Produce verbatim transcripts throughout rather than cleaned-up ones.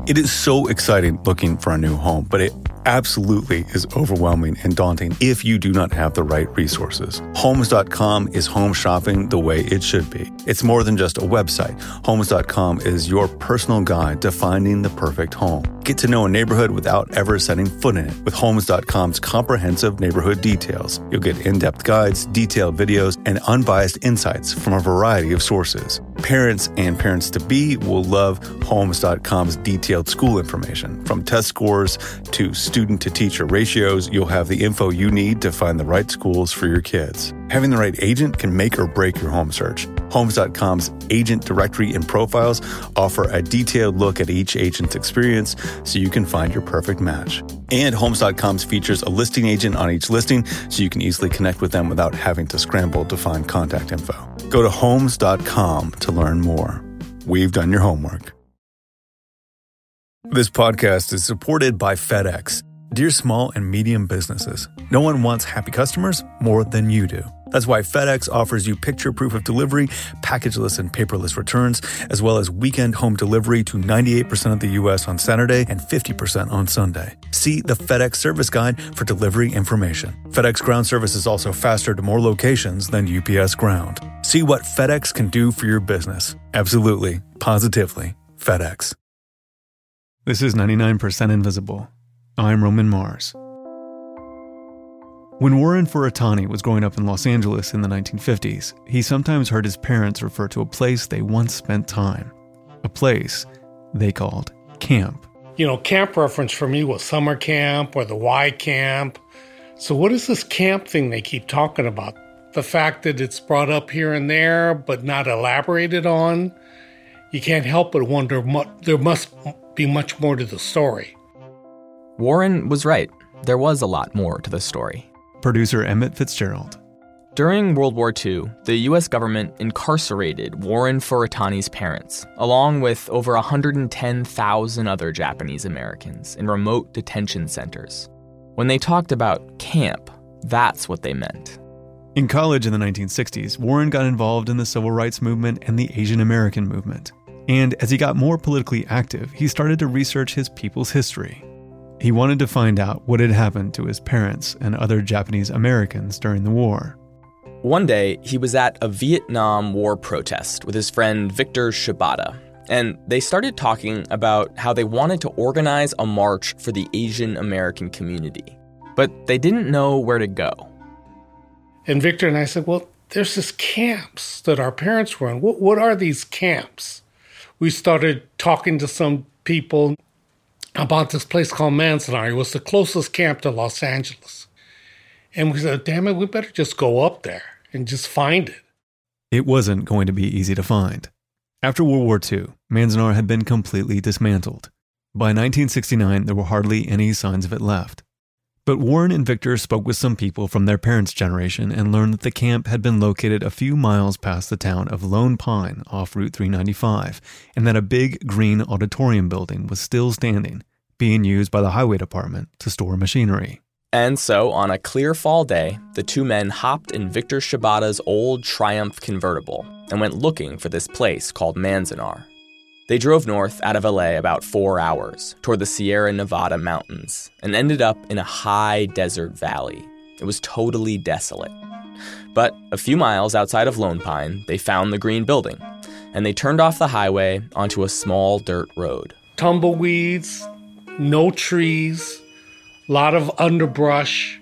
It is so exciting looking for a new home, but it absolutely is overwhelming and daunting if you do not have the right resources. Homes dot com is home shopping the way it should be. It's more than just a website. Homes dot com is your personal guide to finding the perfect home. Get to know a neighborhood without ever setting foot in it. With Homes dot com's comprehensive neighborhood details, you'll get in-depth guides, detailed videos, and unbiased insights from a variety of sources. Parents and parents-to-be will love Homes dot com's detailed school information. From test scores to student-to-teacher ratios, you'll have the info you need to find the right schools for your kids. Having the right agent can make or break your home search. Homes dot com's agent directory and profiles offer a detailed look at each agent's experience so you can find your perfect match. And Homes dot com's features a listing agent on each listing so you can easily connect with them without having to scramble to find contact info. Go to Homes dot com to learn more. We've done your homework. This podcast is supported by FedEx. Dear small and medium businesses, no one wants happy customers more than you do. That's why FedEx offers you picture proof of delivery, packageless and paperless returns, as well as weekend home delivery to ninety-eight percent of the U S on Saturday and fifty percent on Sunday. See the FedEx service guide for delivery information. FedEx Ground service is also faster to more locations than U P S Ground. See what FedEx can do for your business. Absolutely, positively, FedEx. This is ninety-nine percent Invisible. I'm Roman Mars. When Warren Furutani was growing up in Los Angeles in the nineteen fifties, he sometimes heard his parents refer to a place they once spent time. A place they called camp. You know, camp reference for me was summer camp or the Y camp. So what is this camp thing they keep talking about? The fact that it's brought up here and there, but not elaborated on? You can't help but wonder, there must be much more to the story. Warren was right. There was a lot more to the story. Producer Emmett Fitzgerald. During World War Two, the U S government incarcerated Warren Furutani's parents, along with over one hundred ten thousand other Japanese Americans in remote detention centers. When they talked about camp, that's what they meant. In college in the nineteen sixties, Warren got involved in the civil rights movement and the Asian American movement. And as he got more politically active, he started to research his people's history. He wanted to find out what had happened to his parents and other Japanese Americans during the war. One day, he was at a Vietnam War protest with his friend Victor Shibata, and they started talking about how they wanted to organize a march for the Asian American community, but they didn't know where to go. And Victor and I said, well, there's this camps that our parents were in. What, what are these camps? We started talking to some people about this place called Manzanar. It was the closest camp to Los Angeles. And we said, damn it, we better just go up there and just find it. It wasn't going to be easy to find. After World War Two, Manzanar had been completely dismantled. By nineteen sixty-nine, there were hardly any signs of it left. But Warren and Victor spoke with some people from their parents' generation and learned that the camp had been located a few miles past the town of Lone Pine off Route three ninety-five, and that a big green auditorium building was still standing, being used by the highway department to store machinery. And so, on a clear fall day, the two men hopped in Victor Shibata's old Triumph convertible and went looking for this place called Manzanar. They drove north out of L A about four hours toward the Sierra Nevada mountains and ended up in a high desert valley. It was totally desolate. But a few miles outside of Lone Pine, they found the green building, and they turned off the highway onto a small dirt road. Tumbleweeds, no trees, a lot of underbrush,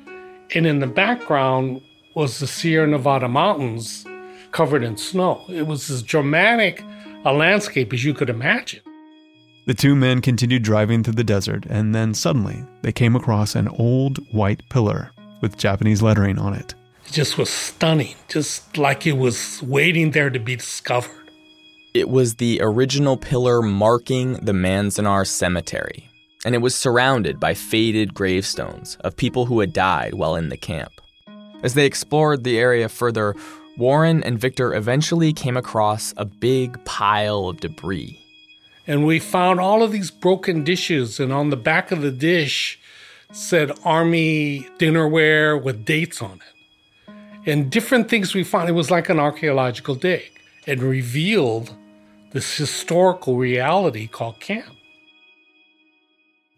and in the background was the Sierra Nevada mountains covered in snow. It was as dramatic a landscape as you could imagine. The two men continued driving through the desert, and then suddenly they came across an old white pillar with Japanese lettering on it. It just was stunning, just like it was waiting there to be discovered. It was the original pillar marking the Manzanar Cemetery, and it was surrounded by faded gravestones of people who had died while in the camp. As they explored the area further, Warren and Victor eventually came across a big pile of debris. And we found all of these broken dishes, and on the back of the dish said Army dinnerware with dates on it. And different things we found. It was like an archaeological dig. It revealed this historical reality called camp.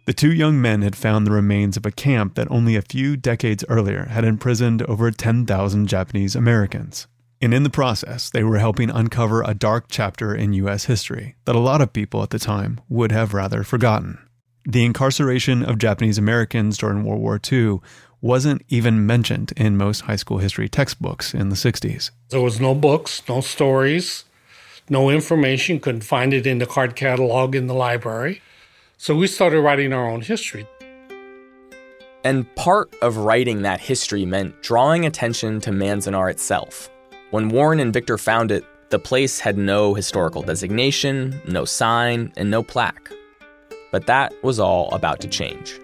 The two young men had found the remains of a camp that only a few decades earlier had imprisoned over ten thousand Japanese Americans. And in the process, they were helping uncover a dark chapter in U S history that a lot of people at the time would have rather forgotten. The incarceration of Japanese Americans during World War Two wasn't even mentioned in most high school history textbooks in the sixties. There was no books, no stories, no information, couldn't find it in the card catalog in the library. So we started writing our own history. And part of writing that history meant drawing attention to Manzanar itself. When Warren and Victor found it, the place had no historical designation, no sign, and no plaque. But that was all about to change.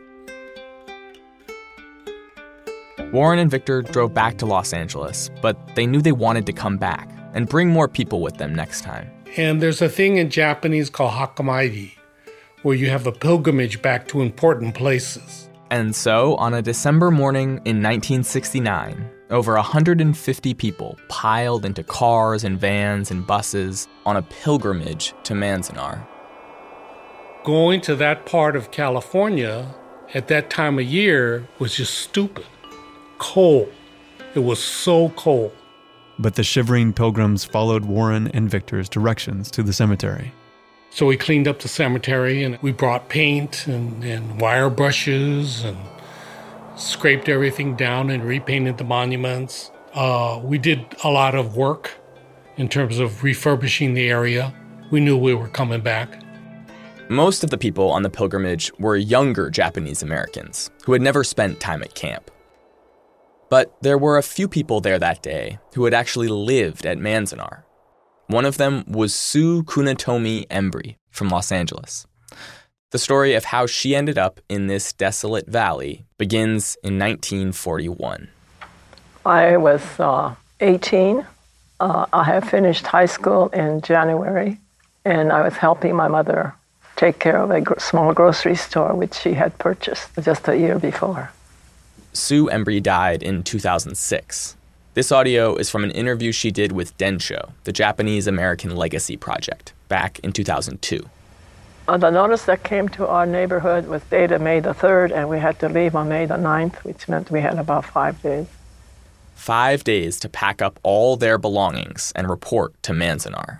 Warren and Victor drove back to Los Angeles, but they knew they wanted to come back and bring more people with them next time. And there's a thing in Japanese called hakamairi, where you have a pilgrimage back to important places. And so, on a December morning in nineteen sixty-nine, over one hundred fifty people piled into cars and vans and buses on a pilgrimage to Manzanar. Going to that part of California at that time of year was just stupid. Cold. It was so cold. But the shivering pilgrims followed Warren and Victor's directions to the cemetery. So we cleaned up the cemetery and we brought paint and, and wire brushes and scraped everything down and repainted the monuments. Uh, we did a lot of work in terms of refurbishing the area. We knew we were coming back. Most of the people on the pilgrimage were younger Japanese Americans who had never spent time at camp. But there were a few people there that day who had actually lived at Manzanar. One of them was Sue Kunitomi Embry from Los Angeles. The story of how she ended up in this desolate valley begins in nineteen forty-one. I was uh, eighteen. Uh, I had finished high school in January, and I was helping my mother take care of a gr- small grocery store which she had purchased just a year before. Sue Embry died in two thousand six. This audio is from an interview she did with Densho, the Japanese American Legacy Project, back in two thousand two. Uh, the notice that came to our neighborhood was dated May the third, and we had to leave on May the ninth, which meant we had about five days. Five days to pack up all their belongings and report to Manzanar.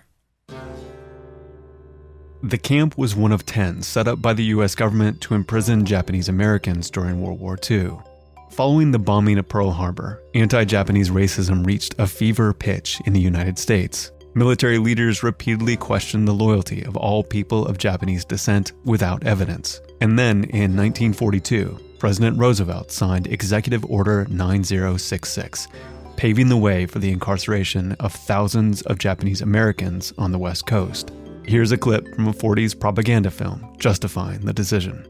The camp was one of ten set up by the U S government to imprison Japanese Americans during World War Two. Following the bombing of Pearl Harbor, anti-Japanese racism reached a fever pitch in the United States. Military leaders repeatedly questioned the loyalty of all people of Japanese descent without evidence. And then, in nineteen forty-two, President Roosevelt signed Executive Order nine zero six six, paving the way for the incarceration of thousands of Japanese Americans on the West Coast. Here's a clip from a forties propaganda film justifying the decision.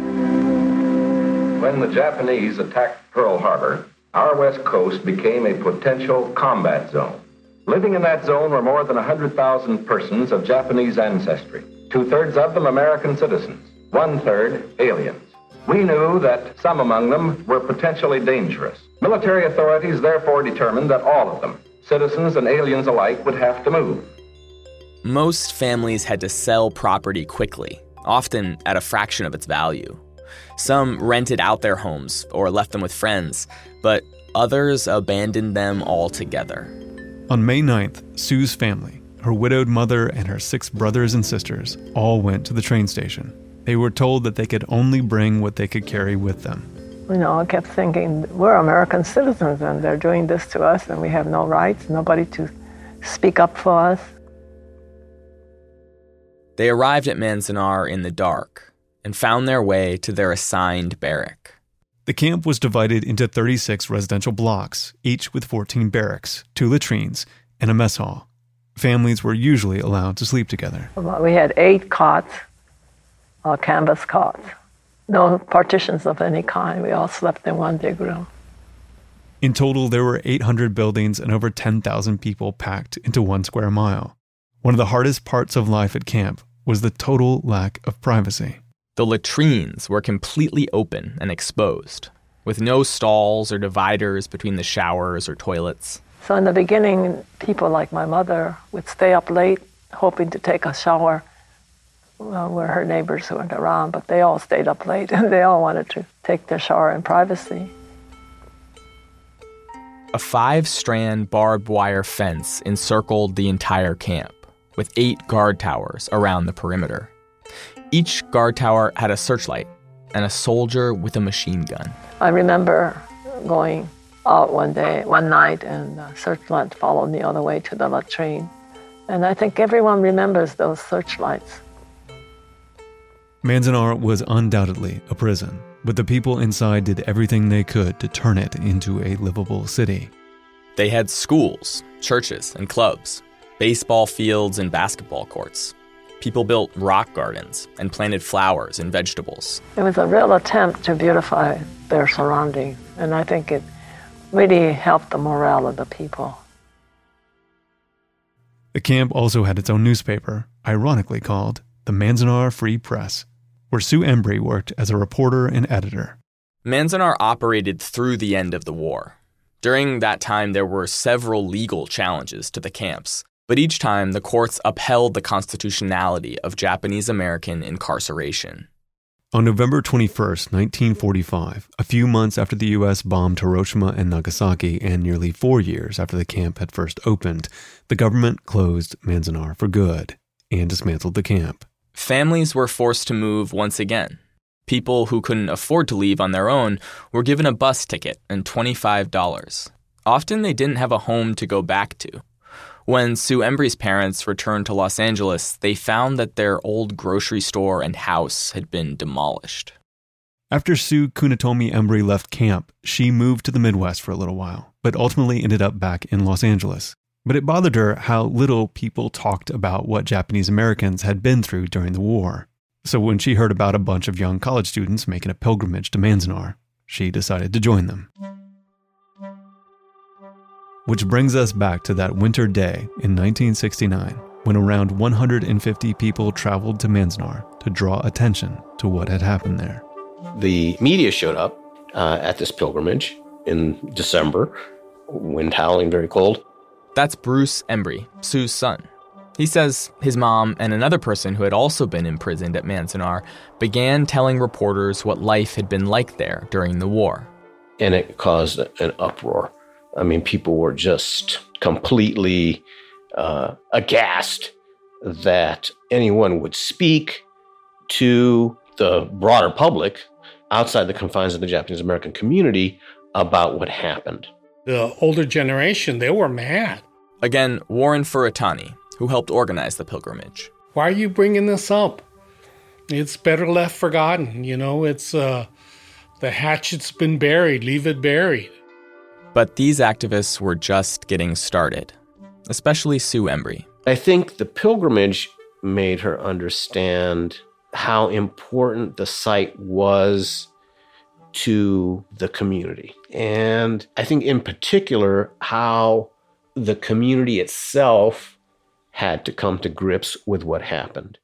When the Japanese attacked Pearl Harbor, our West Coast became a potential combat zone. Living in that zone were more than one hundred thousand persons of Japanese ancestry, two-thirds of them American citizens, one-third aliens. We knew that some among them were potentially dangerous. Military authorities therefore determined that all of them, citizens and aliens alike, would have to move. Most families had to sell property quickly, often at a fraction of its value. Some rented out their homes or left them with friends, but others abandoned them altogether. On May ninth, Sue's family, her widowed mother and her six brothers and sisters, all went to the train station. They were told that they could only bring what they could carry with them. You know, I kept thinking, we're American citizens and they're doing this to us and we have no rights, nobody to speak up for us. They arrived at Manzanar in the dark and found their way to their assigned barrack. The camp was divided into thirty-six residential blocks, each with fourteen barracks, two latrines, and a mess hall. Families were usually allowed to sleep together. We had eight cots, uh, canvas cots. No partitions of any kind. We all slept in one big room. In total, there were eight hundred buildings and over ten thousand people packed into one square mile. One of the hardest parts of life at camp was the total lack of privacy. The latrines were completely open and exposed, with no stalls or dividers between the showers or toilets. So in the beginning, people like my mother would stay up late, hoping to take a shower well, where her neighbors weren't around, but they all stayed up late and they all wanted to take their shower in privacy. A five-strand barbed wire fence encircled the entire camp, with eight guard towers around the perimeter. Each guard tower had a searchlight and a soldier with a machine gun. I remember going out one day, one night, and the searchlight followed me all the way to the latrine. And I think everyone remembers those searchlights. Manzanar was undoubtedly a prison, but the people inside did everything they could to turn it into a livable city. They had schools, churches, and clubs, baseball fields and basketball courts. People built rock gardens and planted flowers and vegetables. It was a real attempt to beautify their surroundings, and I think it really helped the morale of the people. The camp also had its own newspaper, ironically called the Manzanar Free Press, where Sue Embree worked as a reporter and editor. Manzanar operated through the end of the war. During that time, there were several legal challenges to the camps, but each time the courts upheld the constitutionality of Japanese-American incarceration. On November twenty-first, nineteen forty-five, a few months after the U S bombed Hiroshima and Nagasaki and nearly four years after the camp had first opened, the government closed Manzanar for good and dismantled the camp. Families were forced to move once again. People who couldn't afford to leave on their own were given a bus ticket and twenty-five dollars. Often they didn't have a home to go back to. When Sue Embree's parents returned to Los Angeles, they found that their old grocery store and house had been demolished. After Sue Kunitomi Embree left camp, she moved to the Midwest for a little while, but ultimately ended up back in Los Angeles. But it bothered her how little people talked about what Japanese Americans had been through during the war. So when she heard about a bunch of young college students making a pilgrimage to Manzanar, she decided to join them. Which brings us back to that winter day in nineteen sixty-nine, when around one hundred fifty people traveled to Manzanar to draw attention to what had happened there. The media showed up uh, at this pilgrimage in December, wind howling, very cold. That's Bruce Embree, Sue's son. He says his mom and another person who had also been imprisoned at Manzanar began telling reporters what life had been like there during the war. And it caused an uproar. I mean, people were just completely uh, aghast that anyone would speak to the broader public outside the confines of the Japanese American community about what happened. The older generation, they were mad. Again, Warren Furutani, who helped organize the pilgrimage. Why are you bringing this up? It's better left forgotten. You know, it's uh, the hatchet's been buried. Leave it buried. But these activists were just getting started, especially Sue Embree. I think the pilgrimage made her understand how important the site was to the community. And I think in particular, how the community itself had to come to grips with what happened.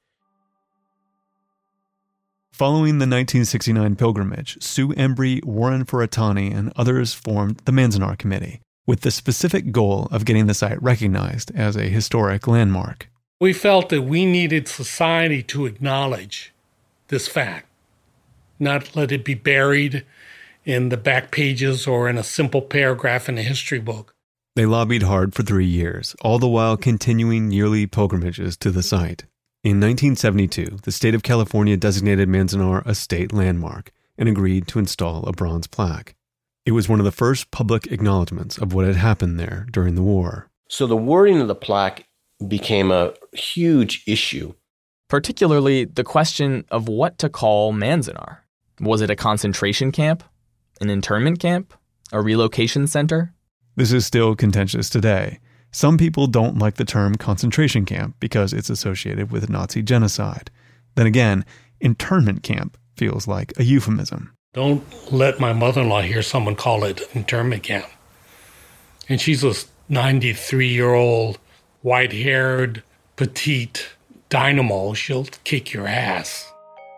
Following the nineteen sixty-nine pilgrimage, Sue Embree, Warren Furutani, and others formed the Manzanar Committee, with the specific goal of getting the site recognized as a historic landmark. We felt that we needed society to acknowledge this fact, not let it be buried in the back pages or in a simple paragraph in a history book. They lobbied hard for three years, all the while continuing yearly pilgrimages to the site. In nineteen seventy-two, the state of California designated Manzanar a state landmark and agreed to install a bronze plaque. It was one of the first public acknowledgments of what had happened there during the war. So the wording of the plaque became a huge issue. Particularly the question of what to call Manzanar. Was it a concentration camp? An internment camp? A relocation center? This is still contentious today. Some people don't like the term concentration camp because it's associated with Nazi genocide. Then again, internment camp feels like a euphemism. Don't let my mother-in-law hear someone call it internment camp. And she's a ninety-three-year-old, white-haired, petite dynamo. She'll kick your ass.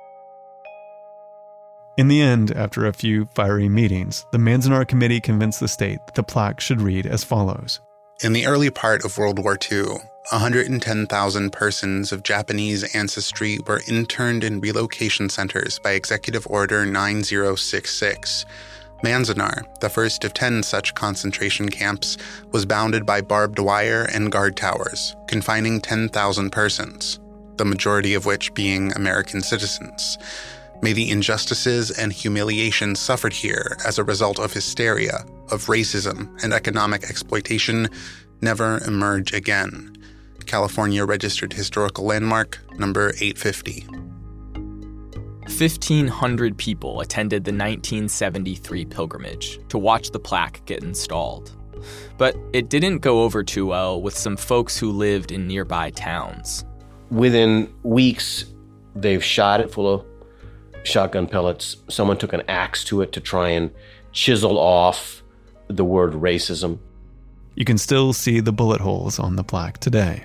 In the end, after a few fiery meetings, the Manzanar Committee convinced the state that the plaque should read as follows. In the early part of World War Two, one hundred ten thousand persons of Japanese ancestry were interned in relocation centers by Executive Order nine zero six six. Manzanar, the first of ten such concentration camps, was bounded by barbed wire and guard towers, confining ten thousand persons, the majority of which being American citizens. May the injustices and humiliation suffered here as a result of hysteria, of racism, and economic exploitation never emerge again. California Registered Historical Landmark, number eight fifty. fifteen hundred people attended the nineteen seventy-three pilgrimage to watch the plaque get installed. But it didn't go over too well with some folks who lived in nearby towns. Within weeks, they've shot it full of shotgun pellets. Someone took an axe to it to try and chisel off the word racism. You can still see the bullet holes on the plaque today.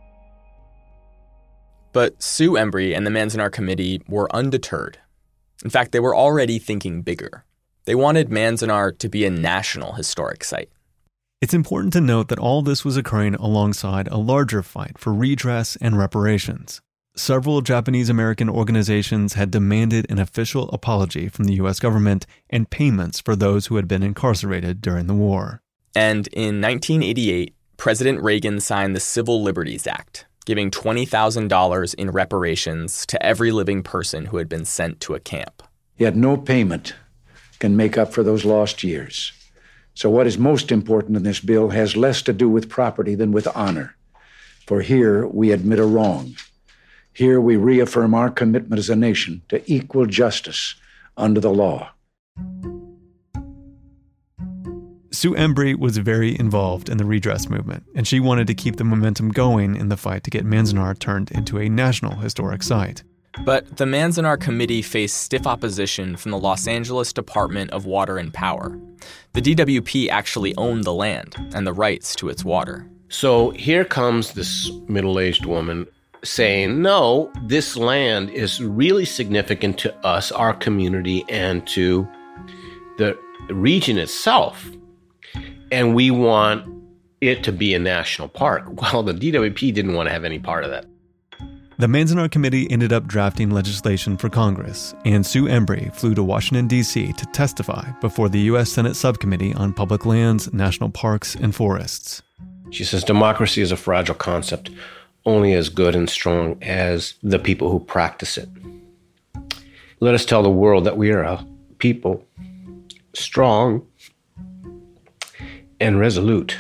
But Sue Embry and the Manzanar Committee were undeterred. In fact, they were already thinking bigger. They wanted Manzanar to be a national historic site. It's important to note that all this was occurring alongside a larger fight for redress and reparations. Several Japanese-American organizations had demanded an official apology from the U S government and payments for those who had been incarcerated during the war. And in nineteen eighty-eight, President Reagan signed the Civil Liberties Act, giving twenty thousand dollars in reparations to every living person who had been sent to a camp. Yet no payment can make up for those lost years. So what is most important in this bill has less to do with property than with honor. For here we admit a wrong. Here we reaffirm our commitment as a nation to equal justice under the law. Sue Embry was very involved in the redress movement, and she wanted to keep the momentum going in the fight to get Manzanar turned into a national historic site. But the Manzanar Committee faced stiff opposition from the Los Angeles Department of Water and Power. The D W P actually owned the land and the rights to its water. So here comes this middle-aged woman saying, no, this land is really significant to us, our community, and to the region itself. And we want it to be a national park. Well, the D W P didn't want to have any part of that. The Manzanar Committee ended up drafting legislation for Congress, and Sue Embry flew to Washington, D C to testify before the U S Senate Subcommittee on Public Lands, National Parks, and Forests. She says, democracy is a fragile concept, only as good and strong as the people who practice it. Let us tell the world that we are a people strong and resolute,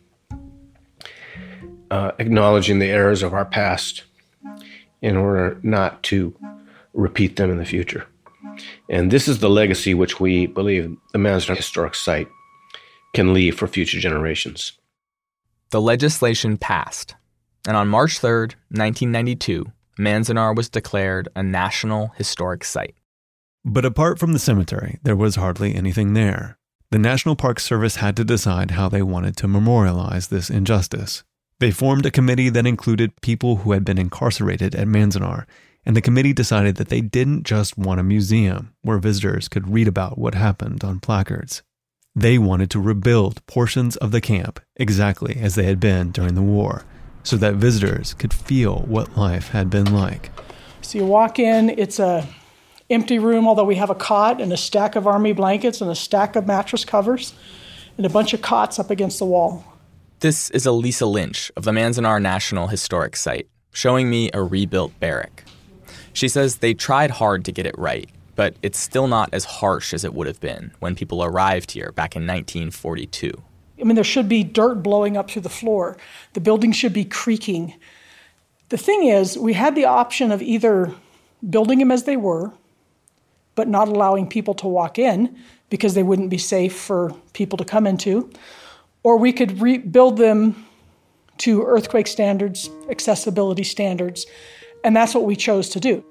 uh, acknowledging the errors of our past in order not to repeat them in the future. And this is the legacy which we believe the Manzanar Historic Site can leave for future generations. The legislation passed, and on March third, nineteen ninety-two, Manzanar was declared a National Historic Site. But apart from the cemetery, there was hardly anything there. The National Park Service had to decide how they wanted to memorialize this injustice. They formed a committee that included people who had been incarcerated at Manzanar, and the committee decided that they didn't just want a museum where visitors could read about what happened on placards. They wanted to rebuild portions of the camp exactly as they had been during the war, so that visitors could feel what life had been like. So you walk in, it's a empty room, although we have a cot and a stack of army blankets and a stack of mattress covers and a bunch of cots up against the wall. This is Elisa Lynch of the Manzanar National Historic Site, showing me a rebuilt barrack. She says they tried hard to get it right, but it's still not as harsh as it would have been when people arrived here back in nineteen forty-two. I mean, there should be dirt blowing up through the floor. The building should be creaking. The thing is, we had the option of either building them as they were, but not allowing people to walk in because they wouldn't be safe for people to come into, or we could rebuild them to earthquake standards, accessibility standards, and that's what we chose to do.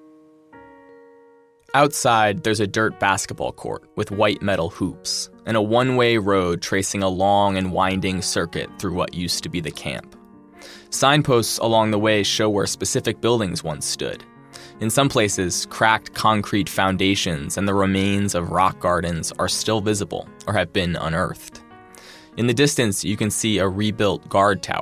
Outside, there's a dirt basketball court with white metal hoops and a one-way road tracing a long and winding circuit through what used to be the camp. Signposts along the way show where specific buildings once stood. In some places, cracked concrete foundations and the remains of rock gardens are still visible or have been unearthed. In the distance, you can see a rebuilt guard tower,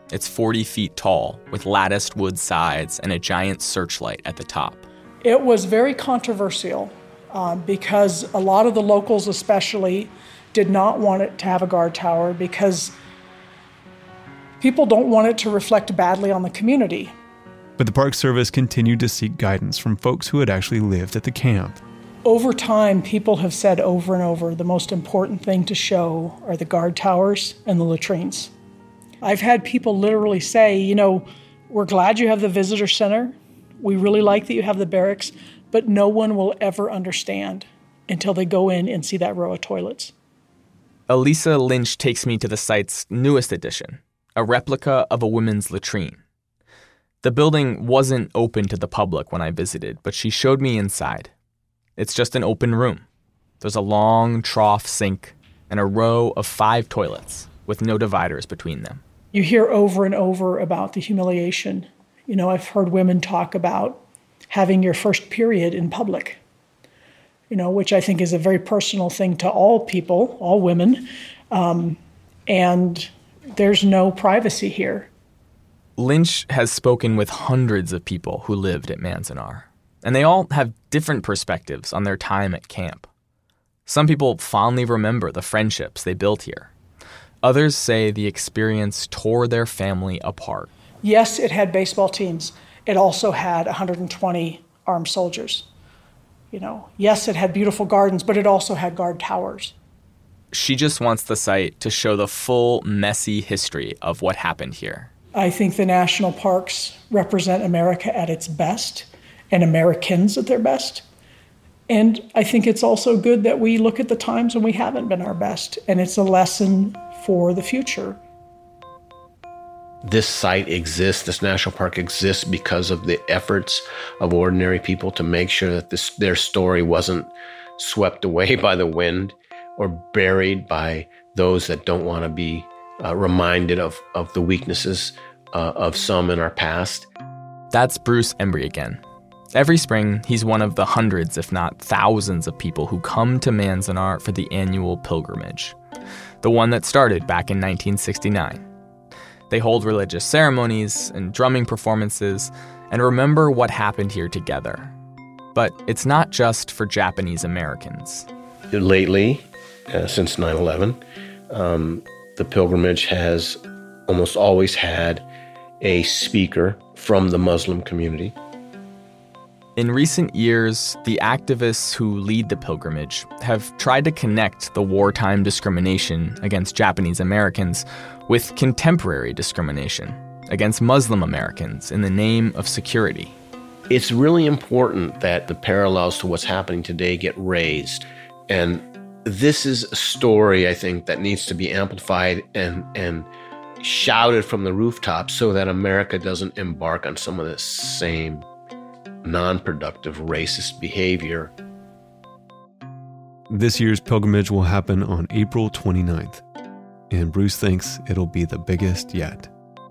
It's forty feet tall, with latticed wood sides and a giant searchlight at the top. It was very controversial uh, because a lot of the locals especially did not want it to have a guard tower because people don't want it to reflect badly on the community. But the Park Service continued to seek guidance from folks who had actually lived at the camp. Over time, people have said over and over, the most important thing to show are the guard towers and the latrines. I've had people literally say, you know, we're glad you have the visitor center. We really like that you have the barracks, but no one will ever understand until they go in and see that row of toilets. Elisa Lynch takes me to the site's newest addition, a replica of a women's latrine. The building wasn't open to the public when I visited, but she showed me inside. It's just an open room. There's a long trough sink and a row of five toilets with no dividers between them. You hear over and over about the humiliation. You know, I've heard women talk about having your first period in public, you know, which I think is a very personal thing to all people, all women. Um, and there's no privacy here. Lynch has spoken with hundreds of people who lived at Manzanar, and they all have different perspectives on their time at camp. Some people fondly remember the friendships they built here. Others say the experience tore their family apart. Yes, it had baseball teams. It also had one hundred twenty armed soldiers. You know, yes, it had beautiful gardens, but it also had guard towers. She just wants the site to show the full, messy history of what happened here. I think the national parks represent America at its best and Americans at their best. And I think it's also good that we look at the times when we haven't been our best, and it's a lesson for the future. This site exists, this national park exists because of the efforts of ordinary people to make sure that this, their story wasn't swept away by the wind or buried by those that don't want to be uh, reminded of, of the weaknesses uh, of some in our past. That's Bruce Embry again. Every spring, he's one of the hundreds, if not thousands, of people who come to Manzanar for the annual pilgrimage, the one that started back in nineteen sixty-nine. They hold religious ceremonies and drumming performances and remember what happened here together. But it's not just for Japanese Americans. Lately, uh, since nine eleven, um, the pilgrimage has almost always had a speaker from the Muslim community. In recent years, the activists who lead the pilgrimage have tried to connect the wartime discrimination against Japanese Americans with contemporary discrimination against Muslim Americans in the name of security. It's really important that the parallels to what's happening today get raised. And this is a story, I think, that needs to be amplified and, and shouted from the rooftops so that America doesn't embark on some of the same non-productive racist behavior. This year's pilgrimage will happen on April twenty-ninth, and Bruce thinks it'll be the biggest yet.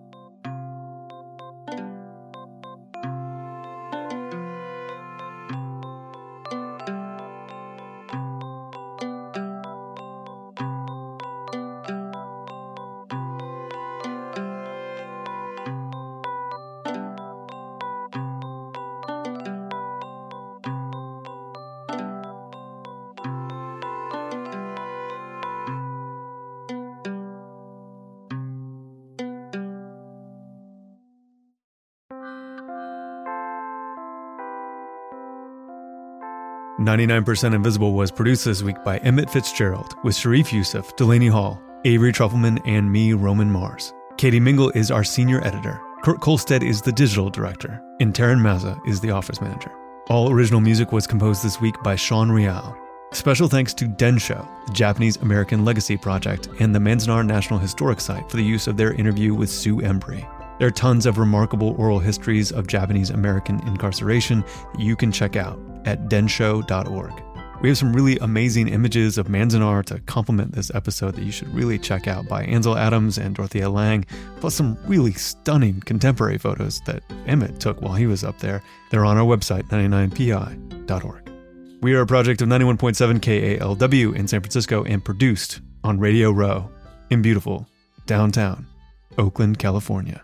ninety-nine percent Invisible was produced this week by Emmett Fitzgerald with Sharif Youssef, Delaney Hall, Avery Trufelman, and me, Roman Mars. Katie Mingle is our senior editor. Kurt Kolstead is the digital director. And Taryn Mazza is the office manager. All original music was composed this week by Sean Rial. Special thanks to Densho, the Japanese American Legacy Project, and the Manzanar National Historic Site for the use of their interview with Sue Embry. There are tons of remarkable oral histories of Japanese American incarceration that you can check out at densho dot org. We have some really amazing images of Manzanar to complement this episode that you should really check out by Ansel Adams and Dorothea Lange, plus some really stunning contemporary photos that Emmett took while he was up there. They're on our website, ninety-nine P I dot org. We are a project of ninety-one point seven K A L W in San Francisco and produced on Radio Row in beautiful downtown Oakland, California.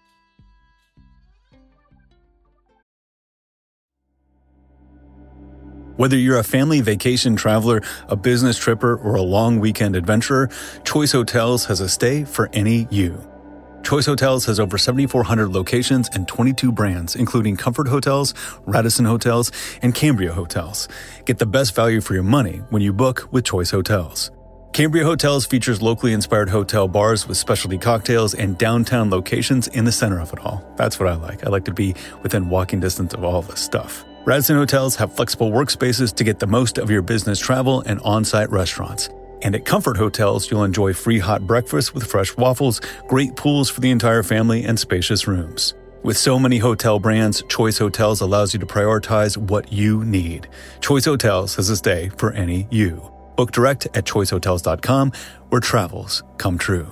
Whether you're a family vacation traveler, a business tripper, or a long weekend adventurer, Choice Hotels has a stay for any you. Choice Hotels has over seventy-four hundred locations and twenty-two brands, including Comfort Hotels, Radisson Hotels, and Cambria Hotels. Get the best value for your money when you book with Choice Hotels. Cambria Hotels features locally inspired hotel bars with specialty cocktails and downtown locations in the center of it all. That's what I like. I like to be within walking distance of all this stuff. Radisson Hotels have flexible workspaces to get the most of your business travel and on-site restaurants. And at Comfort Hotels, you'll enjoy free hot breakfast with fresh waffles, great pools for the entire family, and spacious rooms. With so many hotel brands, Choice Hotels allows you to prioritize what you need. Choice Hotels has a stay for any you. Book direct at choice hotels dot com, where travels come true.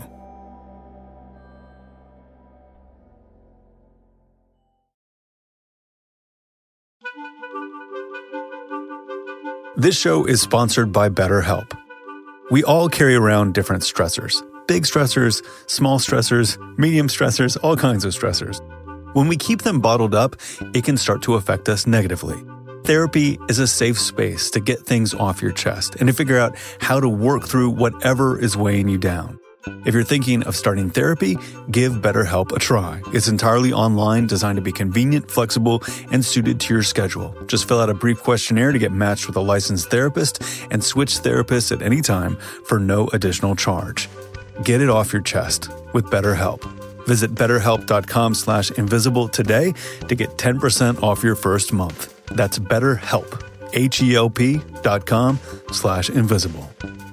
This show is sponsored by BetterHelp. We all carry around different stressors. Big stressors, small stressors, medium stressors, all kinds of stressors. When we keep them bottled up, it can start to affect us negatively. Therapy is a safe space to get things off your chest and to figure out how to work through whatever is weighing you down. If you're thinking of starting therapy, give BetterHelp a try. It's entirely online, designed to be convenient, flexible, and suited to your schedule. Just fill out a brief questionnaire to get matched with a licensed therapist and switch therapists at any time for no additional charge. Get it off your chest with BetterHelp. Visit betterhelp.com slash invisible today to get ten percent off your first month. That's BetterHelp, H-E-L-P dot com slash invisible.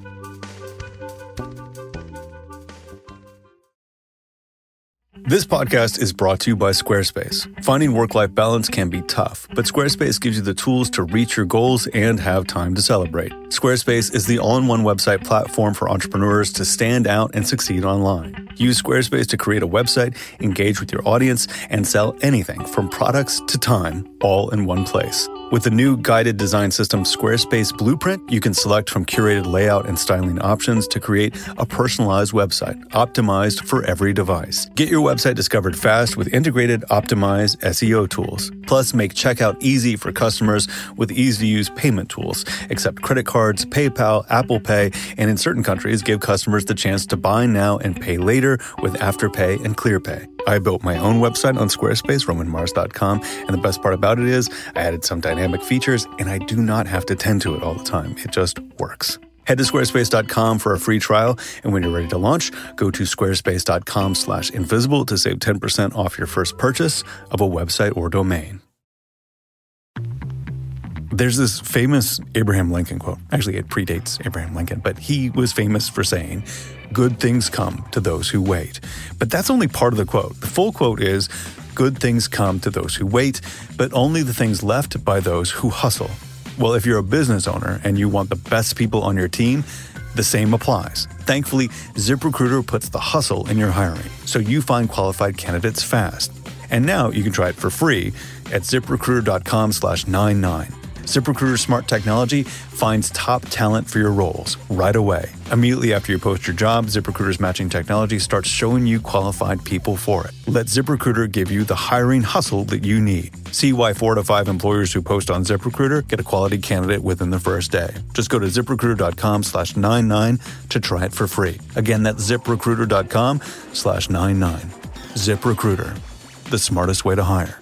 This podcast is brought to you by Squarespace. Finding work-life balance can be tough, but Squarespace gives you the tools to reach your goals and have time to celebrate. Squarespace is the all-in-one website platform for entrepreneurs to stand out and succeed online. Use Squarespace to create a website, engage with your audience, and sell anything from products to time, all in one place. With the new guided design system Squarespace Blueprint, you can select from curated layout and styling options to create a personalized website, optimized for every device. Get your website discovered fast with integrated, optimized S E O tools. Plus, make checkout easy for customers with easy-to-use payment tools. Accept credit cards, PayPal, Apple Pay, and in certain countries, give customers the chance to buy now and pay later with Afterpay and ClearPay. I built my own website on Squarespace, roman mars dot com, and the best part about it is I added some dynamic features, and I do not have to tend to it all the time. It just works. Head to squarespace dot com for a free trial, and when you're ready to launch, go to squarespace dot com slash invisible to save ten percent off your first purchase of a website or domain. There's this famous Abraham Lincoln quote. Actually, it predates Abraham Lincoln, but he was famous for saying, "Good things come to those who wait." But that's only part of the quote. The full quote is, "Good things come to those who wait, but only the things left by those who hustle." Well, if you're a business owner and you want the best people on your team, the same applies. Thankfully, ZipRecruiter puts the hustle in your hiring, so you find qualified candidates fast. And now you can try it for free at ziprecruiter dot com slash ninety-nine. ZipRecruiter's smart technology finds top talent for your roles right away. Immediately after you post your job, ZipRecruiter's matching technology starts showing you qualified people for it. Let ZipRecruiter give you the hiring hustle that you need. See why four to five employers who post on ZipRecruiter get a quality candidate within the first day. Just go to ziprecruiter dot com slash ninety-nine to try it for free. Again, that's ziprecruiter dot com slash ninety-nine. ZipRecruiter, the smartest way to hire.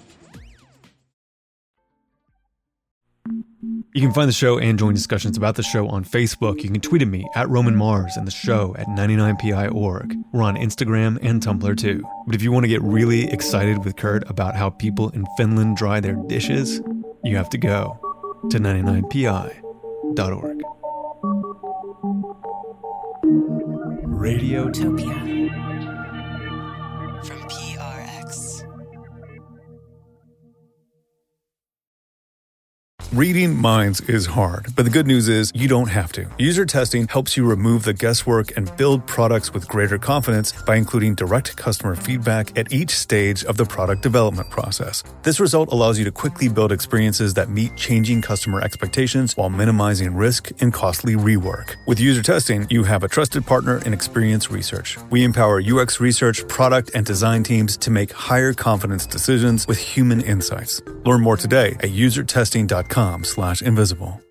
You can find the show and join discussions about the show on Facebook. You can tweet at me at Roman Mars and the show at ninety-nine P I dot org. We're on Instagram and Tumblr too. But if you want to get really excited with Kurt about how people in Finland dry their dishes, you have to go to ninety-nine P I dot org. Radiotopia from P R X. Reading minds is hard, but the good news is you don't have to. User testing helps you remove the guesswork and build products with greater confidence by including direct customer feedback at each stage of the product development process. This result allows you to quickly build experiences that meet changing customer expectations while minimizing risk and costly rework. With user testing, you have a trusted partner in Experience Research. We empower U X research, product, and design teams to make higher confidence decisions with human insights. Learn more today at user testing dot com slash invisible.